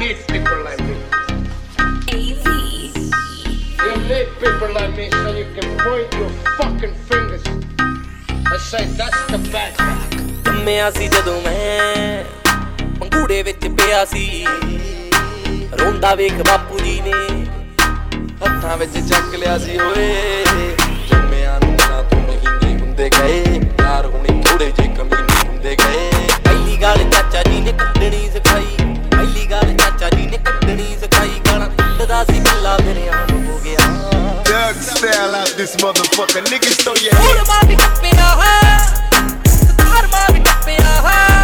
need people like me. You need people like me so you can point your fucking fingers and say that's the bad guy. ਜੰਮਿਆ ਸੀ ਜਦੋਂ ਮੈਂ ਪੰਗੂੜੇ ਵਿੱਚ ਪਿਆ ਸੀ ਰੋਂਦਾ ਵੇਖ ਬਾਪੂ ਜੀ ਨੇ ਹੱਥਾਂ ਵਿੱਚ ਚੱਕ ਲਿਆ ਸੀ ਓਏ ਜੰਮਿਆ ਨੂੰ ਨਾ ਤੂੰ ਮਹੀਨੇ ਹੁੰਦੇ ਗਏ ਯਾਰ ਹੁਣੇ ਥੋੜੇ ਜੇ ਕਮੀਨੇ ਹੁੰਦੇ ਗਏ ਪਹਿਲੀ ਗੱਲ ਚਾਚਾ ਜੀ ਨੇ ਕੱਢਣੀ ਸਿਖਾਈ ਪਹਿਲੀ ਗੱਲ ਚਾਚਾ ਜੀ ਨੇ ਕੱਢਣੀ ਸਿਖਾਈ ਗਾਲਾਂ ਕੱਢਦਾ ਸੀ ਗੱਲਾਂ ਮੇਰੇ ਆਮ ਹੋ ਗਿਆ Doug style out this motherfucker niggas throw your head ਮਾਂ ਵੀ ਟੱਪਿਆ ਹੈ ਸਤਾਰ ਮਾਂ ਵੀ ਟੱਪਿਆ ਹੈ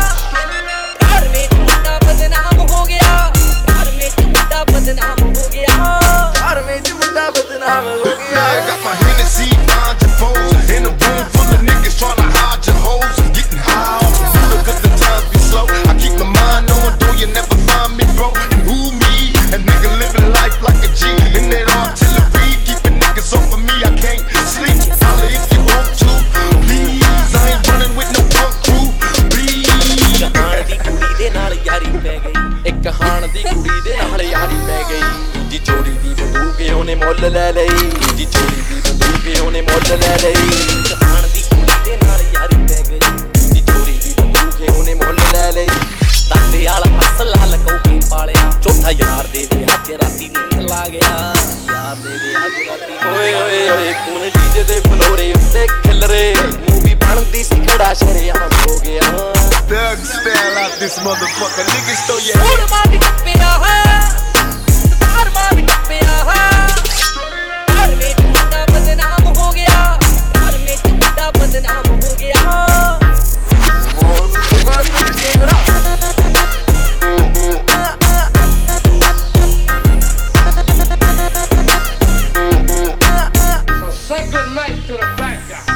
ਘਰ ਵਿੱਚ ਮੁੰਡਾ ਬਦਨਾਮ ਹੋ ਗਿਆ ਘਰ ਵਿੱਚ ਮੁੰਡਾ ਬਦਨਾਮ ਹੋ ਗਿਆ ਘਰ ਵਿੱਚ ਮੁੰਡਾ ਬਦਨਾਮ ਹੋ ਗਿਆ I got my Hennessy on your foes in a room full of niggas tryna hide your hoes getting high off the food cause the times be slow I keep my mind on though you never find me bro and who me and nigga living life like a G in that artillery keeping niggas off of me I can't sleep holla if you want to please I ain't running with no punk crew please ਕਹਾਣ ਦੀ ਕੁੜੀ ਦੇ ਨਾਲ ਯਾਰੀ ਪੈ ਗਈ ਇੱਕ ਕਹਾਣ ਦੀ ਕੁੜੀ ਦੇ ਨਾਲ ਯਾਰੀ ਪੈ ਗਈ ਜੀ ਚੋਰੀ ਦੀ ਬੰਦੂਕ ਉਹਨੇ ਮੁੱਲ ਲੈ ਲਈ ਜੀ ਚੋਰੀ ਦੀ ਬੰਦੂਕ ਉਹਨੇ ਮੁੱਲ ਲੈ ਲਈ ਕਹਾਣ ਦੀ ਕੁੜੀ ਦੇ ਨਾਲ ਯਾਰੀ ਪੈ ਗਈ ਜੀ ਚੋਰੀ ਦੀ ਬੰਦੂਕ ਉਹਨੇ ਮੁੱਲ ਲੈ ਲਈ ਤਾਂਡੇ ਵਾਲਾ ਅਸਲਾ ਲਕੋ ਕੇ ਪਾਲਿਆ ਚੌਥਾ ਯਾਰ ਦੇ ਵਿਆਹ ਚ ਰਾਤੀ ਨੀਂਦ ਲਾ ਗਿਆ ਯਾਰ ਦੇ ਵਿਆਹ ਚ ਰਾਤੀ ਓਏ ਓਏ ਓਏ ਕੋਣ ਡੀਜੇ ਦੇ ਫਲੋਰੇ ਉੱਤੇ ਖਿਲਰੇ ਮੂਵੀ ਬਣਦੀ ਸੀ ਖੜਾ ਸ਼ਰਿਆਮ ਹੋ ਗਿਆ Doug style out this motherfucker niggas throw your head ਮਾਂ ਵੀ ਟੱਪਿਆ ਹੈ ਸਤਾਰ ਮਾਂ ਵੀ ਟੱਪਿਆ ਹੈ ਘਰ ਵਿੱਚ ਮੁੰਡਾ ਬਦਨਾਮ ਹੋ ਗਿਆ ਘਰ ਵਿੱਚ ਮੁੰਡਾ ਬਦਨਾਮ ਹੋ ਗਿਆ So say good night to the bad guy.